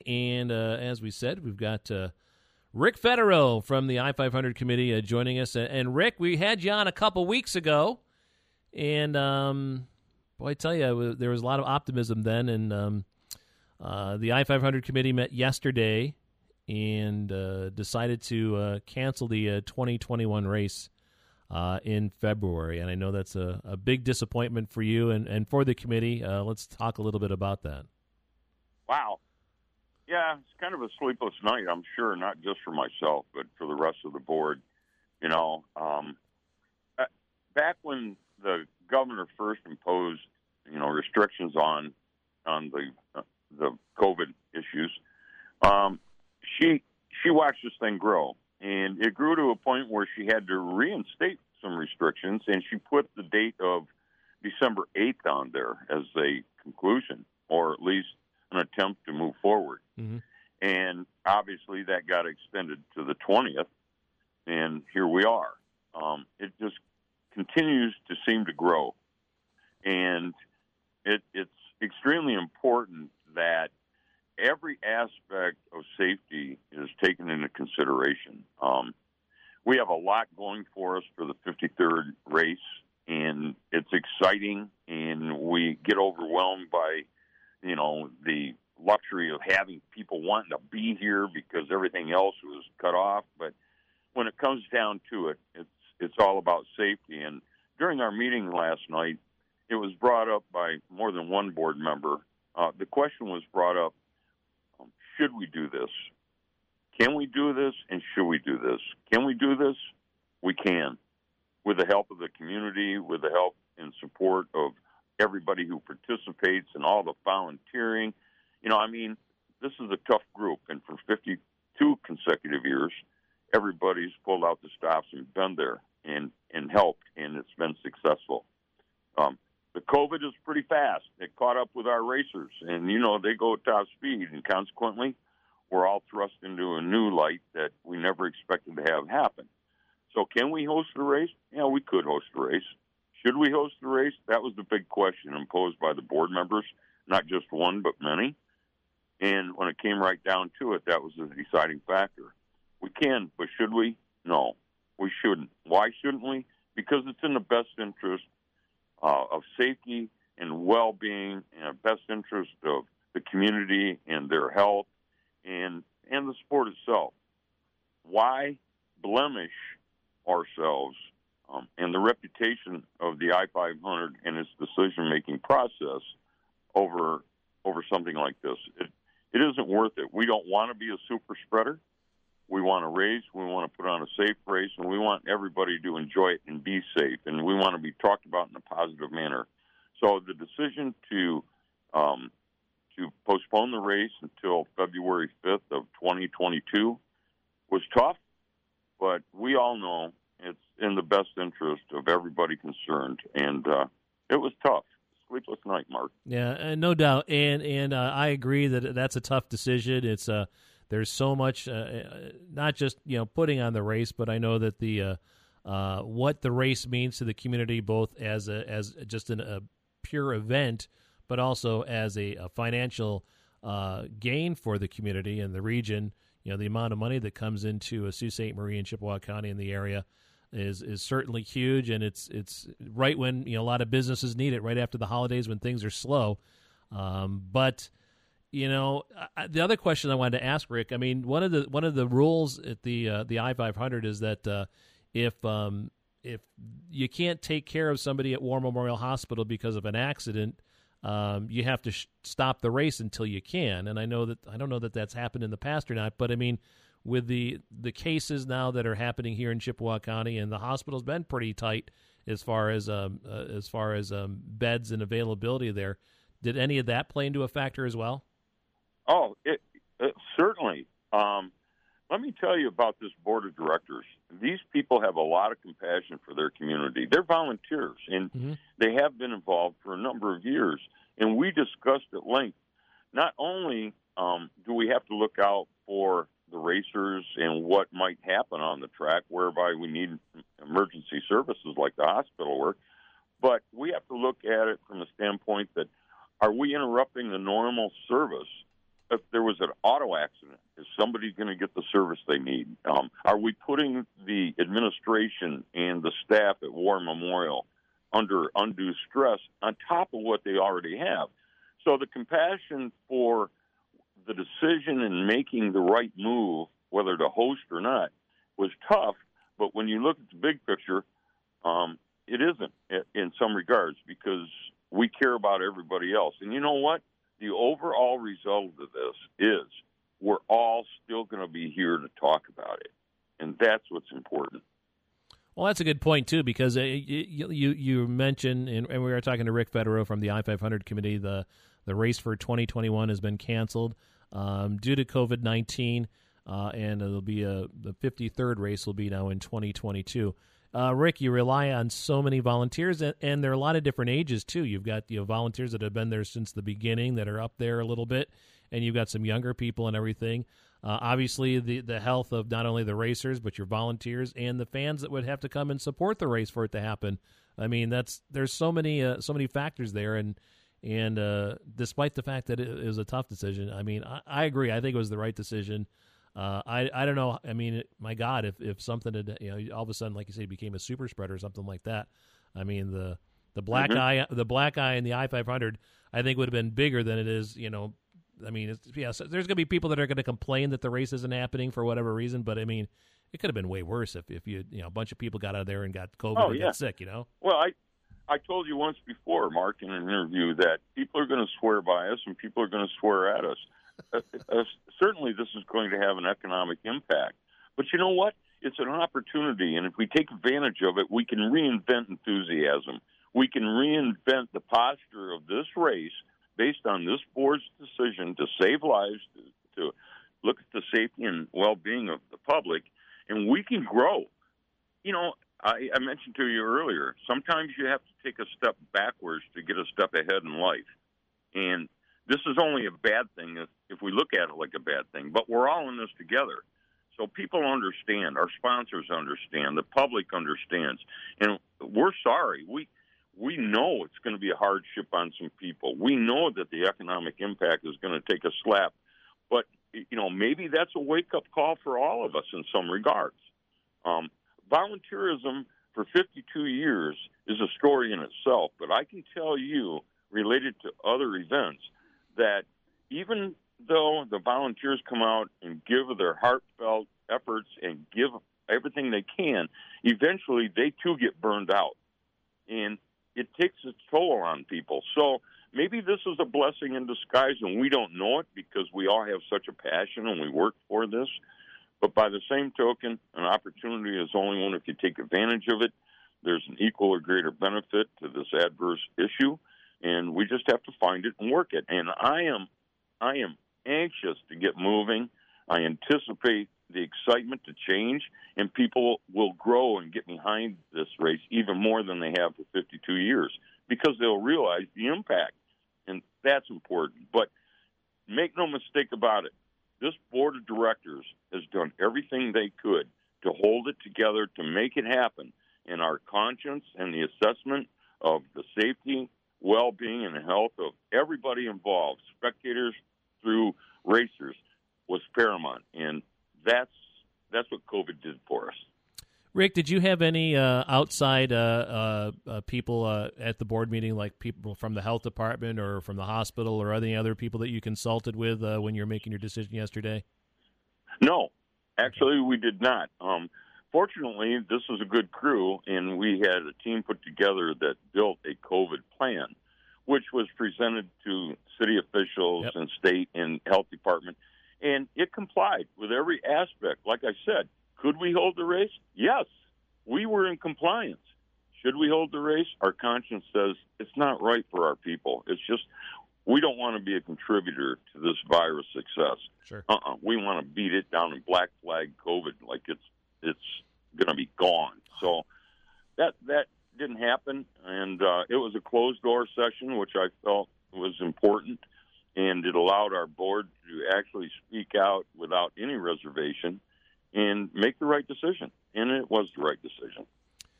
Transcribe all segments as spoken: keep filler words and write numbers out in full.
And uh, as we said, we've got uh, Rick Federow from the I five hundred committee uh, joining us. And Rick, we had you on a couple weeks ago, and um, boy, I tell you, there was a lot of optimism then. And um, uh, the I five hundred committee met yesterday and uh, decided to uh, cancel the uh, twenty twenty-one race uh, in February. And I know that's a, a big disappointment for you and, and for the committee. Uh, let's talk a little bit about that. Wow. Yeah, it's kind of a sleepless night, I'm sure, not just for myself, but for the rest of the board. You know, um, back when the governor first imposed, you know, restrictions on on the uh, the COVID issues, um, she she watched this thing grow, and it grew to a point where she had to reinstate some restrictions, and she put the date of December eighth on there as a conclusion, or at least an attempt to move forward. Mm-hmm. And obviously that got extended to the twentieth, and here we are. Um, it just continues to seem to grow, and it, it's extremely important that every aspect of safety is taken into consideration. Um, we have a lot going for us for the fifty-third race, and it's exciting, and we get overwhelmed by, you know, the luxury of having people wanting to be here because everything else was cut off. But when it comes down to it, it's it's all about safety. And during our meeting last night, it was brought up by more than one board member. Uh, the question was brought up, um, should we do this? Can we do this, and should we do this? Can we do this? We can. With the help of the community, with the help and support of everybody who participates and all the volunteering. You know, I mean, this is a tough group, and for fifty-two consecutive years, everybody's pulled out the stops and been there and, and helped, and it's been successful. Um, the COVID is pretty fast. It caught up with our racers, and, you know, they go at top speed, and consequently, we're all thrust into a new light that we never expected to have happen. So can we host a race? Yeah, we could host a race. Should we host the race? That was the big question imposed by the board members, not just one, but many. And when it came right down to it, that was the deciding factor. We can, but should we? No, we shouldn't. Why shouldn't we? Because it's in the best interest uh, of safety and well-being and best interest of the community and their health and, and the sport itself. Why blemish ourselves Um, and the reputation of the I five hundred and its decision-making process over over something like this? It, it isn't worth it. We don't want to be a super spreader. We want to race. We want to put on a safe race, and we want everybody to enjoy it and be safe, and we want to be talked about in a positive manner. So the decision to um, to postpone the race until February fifth of twenty twenty-two was tough, but we all know it's in the best interest of everybody concerned, and uh, it was tough. Sleepless night, Mark. Yeah, uh, no doubt, and and uh, I agree that that's a tough decision. It's uh, there's so much, uh, not just you know putting on the race, but I know that the uh, uh, what the race means to the community, both as a as just an, a pure event, but also as a, a financial uh, gain for the community and the region. You know, the amount of money that comes into uh, Sault Ste. Marie and Chippewa County in the area is is certainly huge, and it's it's right when you know a lot of businesses need it, right after the holidays when things are slow. Um, but you know, I, the other question I wanted to ask Rick, I mean, one of the one of the rules at the uh, the I five hundred is that uh, if um, if you can't take care of somebody at War Memorial Hospital because of an accident, um, you have to sh- stop the race until you can. And I know that I don't know that that's happened in the past or not, but I mean, with the the cases now that are happening here in Chippewa County, and the hospital's been pretty tight as far as um, uh, as far as um, beds and availability there. Did any of that play into a factor as well? Oh, it, it certainly. Um, let me tell you about this board of directors. These people have a lot of compassion for their community. They're volunteers, and mm-hmm. they have been involved for a number of years. And we discussed at length, not only um, do we have to look out for the racers and what might happen on the track, whereby we need emergency services like the hospital work, but we have to look at it from the standpoint that, are we interrupting the normal service if there was an auto accident, is somebody going to get the service they need? Um, are we putting the administration and the staff at War Memorial under undue stress on top of what they already have? So the compassion for the decision in making the right move, whether to host or not, was tough. But when you look at the big picture, um, it isn't in some regards because we care about everybody else. And you know what? The overall result of this is we're all still going to be here to talk about it. And that's what's important. Well, that's a good point, too, because uh, you, you you mentioned, and, and we were talking to Rick Federer from the I five hundred committee, the, the race for twenty twenty-one has been canceled um, due to COVID nineteen, uh, and it'll be a, the fifty-third race will be now in twenty twenty-two. Uh, Rick, you rely on so many volunteers, and, and there are a lot of different ages, too. You've got you know, volunteers that have been there since the beginning that are up there a little bit, and you've got some younger people and everything. Uh, obviously, the, the health of not only the racers, but your volunteers and the fans that would have to come and support the race for it to happen. I mean, that's there's so many uh, so many factors there, and and uh, despite the fact that it, it was a tough decision, I mean, I, I agree. I think it was the right decision. Uh, I I don't know. I mean, my God, if, if something had, you know, all of a sudden, like you say, became a super spreader or something like that. I mean, the the black mm-hmm. eye, the black eye in the I five hundred, I think would have been bigger than it is. You know, I mean, it's, yeah, so there's going to be people that are going to complain that the race isn't happening for whatever reason. But I mean, it could have been way worse if, if you you know a bunch of people got out of there and got COVID oh, and yeah. got sick. You know. Well, I I told you once before, Mark, in an interview, that people are going to swear by us and people are going to swear at us. Uh, uh, certainly this is going to have an economic impact. But you know what? It's an opportunity, and if we take advantage of it, we can reinvent enthusiasm. We can reinvent the posture of this race based on this board's decision to save lives, to, to look at the safety and well-being of the public, and we can grow. You know, I, I mentioned to you earlier, sometimes you have to take a step backwards to get a step ahead in life. And this is only a bad thing if, if we look at it like a bad thing, but we're all in this together. So people understand, our sponsors understand, the public understands, and we're sorry. We we know it's going to be a hardship on some people. We know that the economic impact is going to take a slap, but you know maybe that's a wake-up call for all of us in some regards. Um, volunteerism for fifty-two years is a story in itself, but I can tell you, related to other events, that even though the volunteers come out and give their heartfelt efforts and give everything they can, eventually they too get burned out. And it takes its toll on people. So maybe this is a blessing in disguise, and we don't know it because we all have such a passion and we work for this. But by the same token, an opportunity is only one if you take advantage of it. There's an equal or greater benefit to this adverse issue, and we just have to find it and work it. And I am, I am anxious to get moving. I anticipate the excitement to change, and people will grow and get behind this race even more than they have for fifty-two years because they'll realize the impact, and that's important. But make no mistake about it, this board of directors has done everything they could to hold it together, to make it happen, and our conscience and the assessment of the safety, well-being, and health of everybody involved, spectators through racers, was paramount, and that's that's what COVID did for us. Rick, did you have any uh, outside uh, uh, uh, people uh, at the board meeting, like people from the health department or from the hospital or any other people that you consulted with uh, when you were making your decision yesterday? No, actually we did not. Um, fortunately, this was a good crew, and we had a team put together that built a COVID plan, which was presented to city officials Yep. and state and health department, and it complied with every aspect. Like I said, could we hold the race? Yes, we were in compliance. Should we hold the race? Our conscience says it's not right for our people. It's just we don't want to be a contributor to this virus success. Sure. Uh-uh. We want to beat it down and black flag COVID like it's it's going to be gone. So that that didn't happen, and uh, it was a closed-door session, which I felt was important, and it allowed our board to actually speak out without any reservation and make the right decision, and it was the right decision.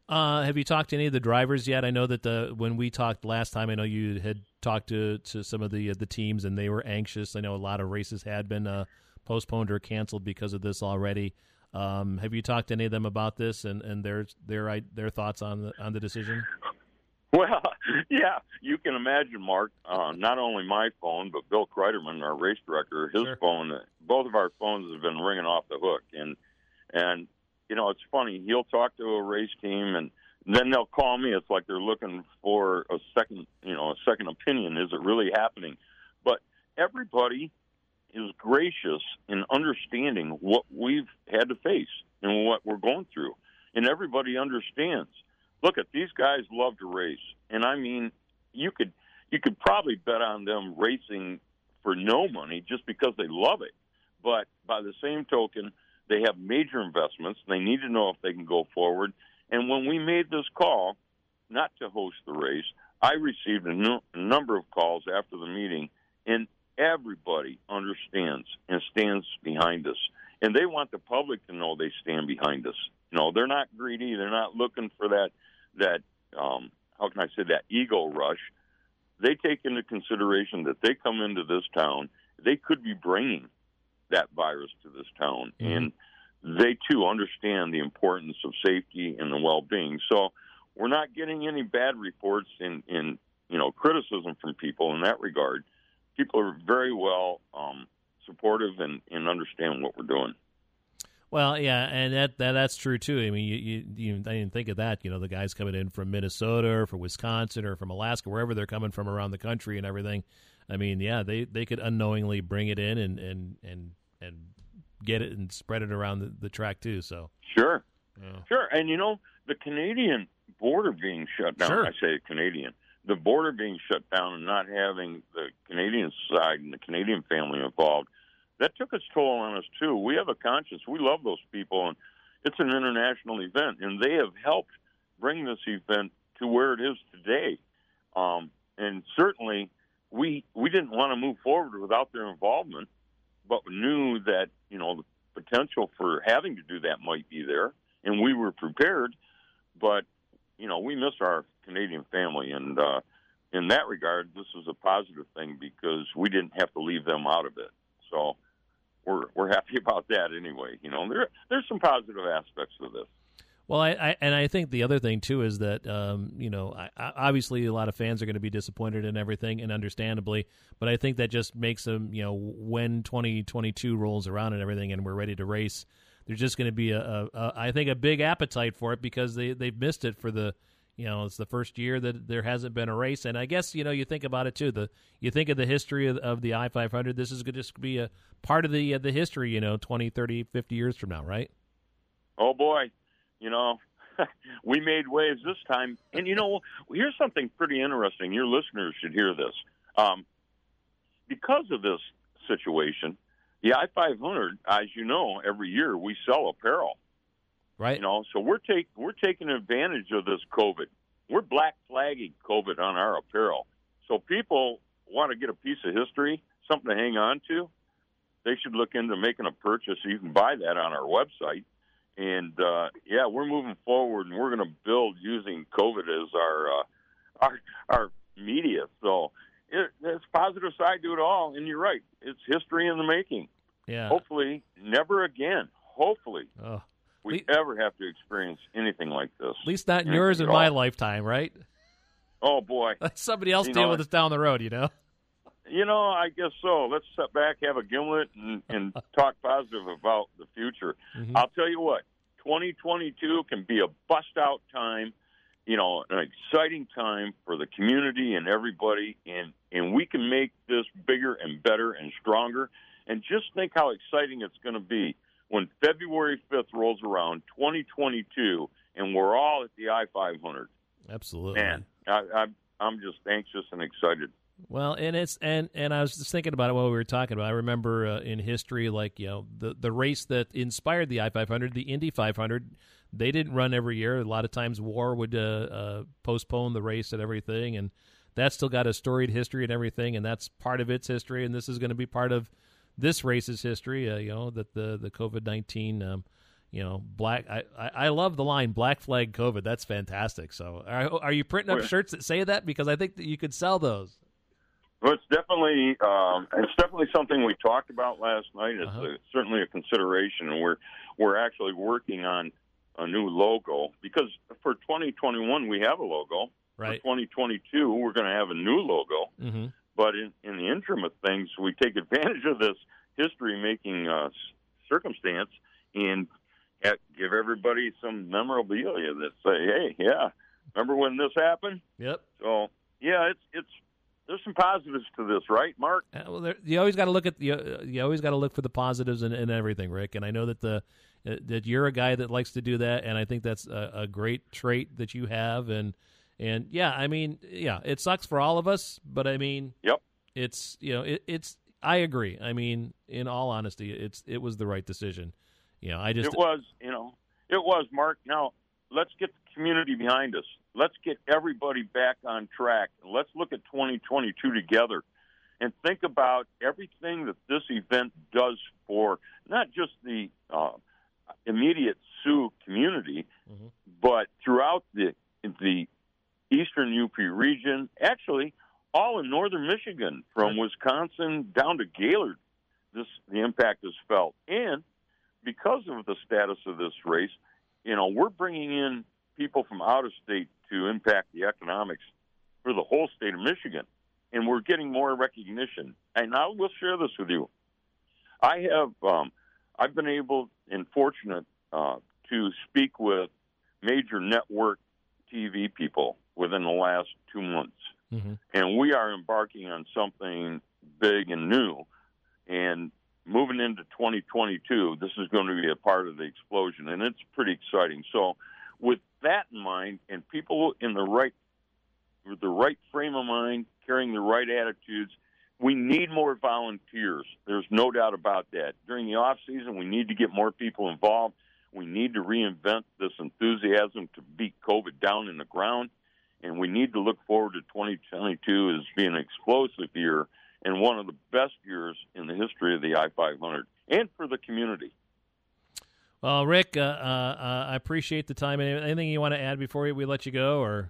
Uh, have you talked to any of the drivers yet? I know that the when we talked last time, I know you had talked to, to some of the uh, the teams, and they were anxious. I know a lot of races had been uh, postponed or canceled because of this already. Um, have you talked to any of them about this and, and their their their thoughts on the on the decision? Well, yeah, you can imagine, Mark. Uh, not only my phone, but Bill Kreiderman, our race director, his Sure. phone. Both of our phones have been ringing off the hook, and and you know it's funny. He'll talk to a race team, and then they'll call me. It's like they're looking for a second, you know, a second opinion. Is it really happening? But everybody is gracious in understanding what we've had to face and what we're going through, and everybody understands. Look, at these guys love to race, and I mean, you could you could probably bet on them racing for no money just because they love it. But by the same token, they have major investments. They need to know if they can go forward. And when we made this call not to host the race, I received a, nu- a number of calls after the meeting, and everybody understands and stands behind us. And they want the public to know they stand behind us. You know, they're not greedy. They're not looking for that, that um, how can I say, that ego rush. They take into consideration that they come into this town, they could be bringing that virus to this town. Mm-hmm. And they, too, understand the importance of safety and the well-being. So we're not getting any bad reports in, in you know, criticism from people in that regard. People are very well um, supportive and, and understand what we're doing. Well, yeah, and that, that that's true too. I mean, you, you, you I didn't think of that. You know, the guys coming in from Minnesota or from Wisconsin or from Alaska, wherever they're coming from around the country and everything. I mean, yeah, they, they could unknowingly bring it in and and, and, and get it and spread it around the, the track too. So sure, yeah. sure, and you know, the Canadian border being shut down. Sure. I say Canadian. The border being shut down and not having the Canadian side and the Canadian family involved. That took its toll on us, too. We have a conscience. We love those people, and it's an international event, and they have helped bring this event to where it is today. Um, and certainly, we we didn't want to move forward without their involvement, but we knew that, you know, the potential for having to do that might be there, and we were prepared. But, you know, we miss our Canadian family, and uh, in that regard, this is a positive thing because we didn't have to leave them out of it. So we're we're happy about that anyway. You know, there there's some positive aspects to this. Well, I, I and I think the other thing too is that um, you know, I, I, obviously a lot of fans are going to be disappointed in everything, and understandably. But I think that just makes them, you know, when twenty twenty-two rolls around and everything, and we're ready to race, there's just going to be a, a, a I think a big appetite for it because they they've missed it for the. You know, it's the first year that there hasn't been a race, and I guess you know you think about it too. The you think of the history of, of the I five hundred. This is going to just be a part of the uh, the history. You know, twenty, thirty, fifty years from now, right? Oh boy, you know, we made waves this time, and you know, here's something pretty interesting. Your listeners should hear this. Um, because of this situation, the I five hundred, as you know, every year we sell apparel. Right. You know, so we're take we're taking advantage of this COVID. We're black flagging COVID on our apparel. So people want to get a piece of history, something to hang on to. They should look into making a purchase. You can buy that on our website. And uh, yeah, we're moving forward, and we're going to build using COVID as our uh, our our media. So it, there's a positive side to it all. And you're right, it's history in the making. Yeah. Hopefully, never again. Hopefully. Oh. we ever have to experience anything like this. At least not in anything yours in at my all. lifetime, right? Oh, boy. Let somebody else You deal know, with us down the road, you know? You know, I guess so. Let's sit back, have a gimlet, and, and talk positive about the future. Mm-hmm. I'll tell you what, twenty twenty-two can be a bust-out time, you know, an exciting time for the community and everybody, and, and we can make this bigger and better and stronger. And just think how exciting it's going to be when February fifth rolls around, twenty twenty-two, and we're all at the I five hundred. Absolutely. Man, I, I, I'm just anxious and excited. Well, and it's and, and I was just thinking about it while we were talking about it. I remember uh, in history, like, you know, the, the race that inspired the I five hundred, the Indy five hundred, they didn't run every year. A lot of times war would uh, uh, postpone the race and everything, and that's still got a storied history and everything, and that's part of its history, and this is going to be part of this race's history, uh, you know, that the, the COVID nineteen um, you know, black. I, I, I love the line "Black Flag COVID." That's fantastic. So, are, are you printing up shirts that say that? Because I think that you could sell those. Well, it's definitely um, it's definitely something we talked about last night. It's Uh-huh. a, certainly a consideration, and we're we're actually working on a new logo because for twenty twenty-one we have a logo. Right. For twenty twenty-two we're going to have a new logo. Mm-hmm. But in, in the interim of things, we take advantage of this history-making uh, circumstance and at, give everybody some memorabilia that say, "Hey, yeah, remember when this happened?" Yep. So, yeah, it's it's there's some positives to this, right, Mark? Uh, well, there, you always got to look at you, uh, you always got to look for the positives in, in everything, Rick. And I know that the uh, that you're a guy that likes to do that, and I think that's a, a great trait that you have. And and yeah, I mean, yeah, it sucks for all of us, but I mean, Yep. it's you know, it, it's. I agree. I mean, in all honesty, it's it was the right decision. You know, I just It was, you know, it was, Mark. Now, let's get the community behind us. Let's get everybody back on track. Let's look at twenty twenty-two together and think about everything that this event does for not just the uh, immediate Sioux community, Mhm. but throughout the the eastern U P region, actually all in northern Michigan, from Wisconsin down to Gaylord. This the impact is felt. And because of the status of this race, you know, we're bringing in people from out of state to impact the economics for the whole state of Michigan. And we're getting more recognition. And I will share this with you. I have, um, I've been able and fortunate uh, to speak with major network T V people within the last two months. Mm-hmm. And we are embarking on something big and new. And moving into twenty twenty-two, this is going to be a part of the explosion, and it's pretty exciting. So with that in mind, and people in the right with the right frame of mind, carrying the right attitudes, we need more volunteers. There's no doubt about that. During the off season, we need to get more people involved. We need to reinvent this enthusiasm to beat COVID down in the ground, and we need to look forward to twenty twenty-two as being an explosive year and one of the best years in the history of the I five hundred and for the community. Well, Rick, uh, uh, uh, I appreciate the time. Anything you want to add before we let you go, or?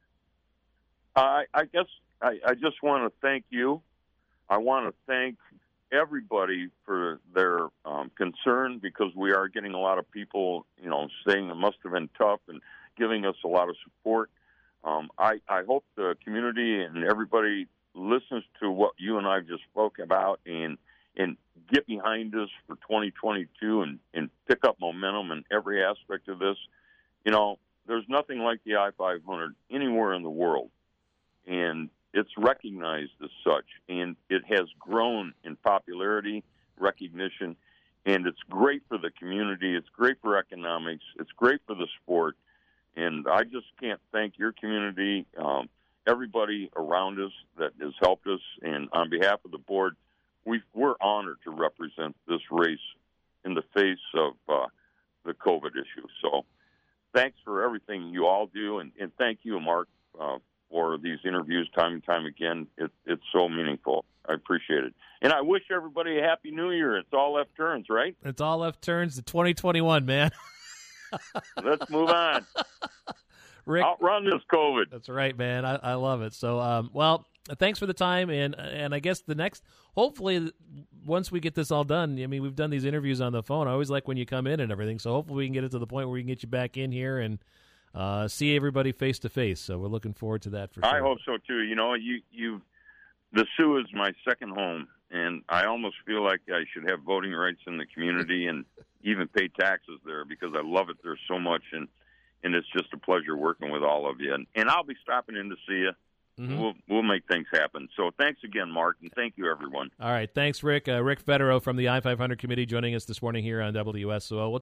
I, I guess I, I just want to thank you. I want to thank everybody for their um, concern, because we are getting a lot of people, you know, saying it must have been tough and giving us a lot of support. Um, I, I hope the community and everybody listens to what you and I just spoke about and and get behind us for twenty twenty-two and, and pick up momentum in every aspect of this. You know, there's nothing like the I five hundred anywhere in the world, and it's recognized as such, and it has grown in popularity, recognition, and it's great for the community. It's great for economics. It's great for the sport, and I just can't thank your community, um, everybody around us that has helped us, and on behalf of the board, we we're honored to represent this race in the face of uh, the COVID issue. So thanks for everything you all do, and, and thank you, Mark, uh, for these interviews time and time again. It, it's so meaningful. I appreciate it. And I wish everybody a Happy New Year. It's all left turns, right? It's all left turns to twenty twenty-one, man. Let's move on. Rick, outrun this COVID. That's right, man. I, I love it. So, um, well, thanks for the time, and and I guess the next, hopefully, once we get this all done, I mean, we've done these interviews on the phone. I always like when you come in and everything, so hopefully we can get it to the point where we can get you back in here and uh, see everybody face to face. So we're looking forward to that for sure. I hope so, too. You know, you, you, the Sioux is my second home, and I almost feel like I should have voting rights in the community and even pay taxes there, because I love it there so much, and and it's just a pleasure working with all of you. And, and I'll be stopping in to see you. Mm-hmm. We'll we'll make things happen. So thanks again, Mark, and thank you, everyone. All right. Thanks, Rick. Uh, Rick Federow from the I five hundred Committee joining us this morning here on W S O L. We'll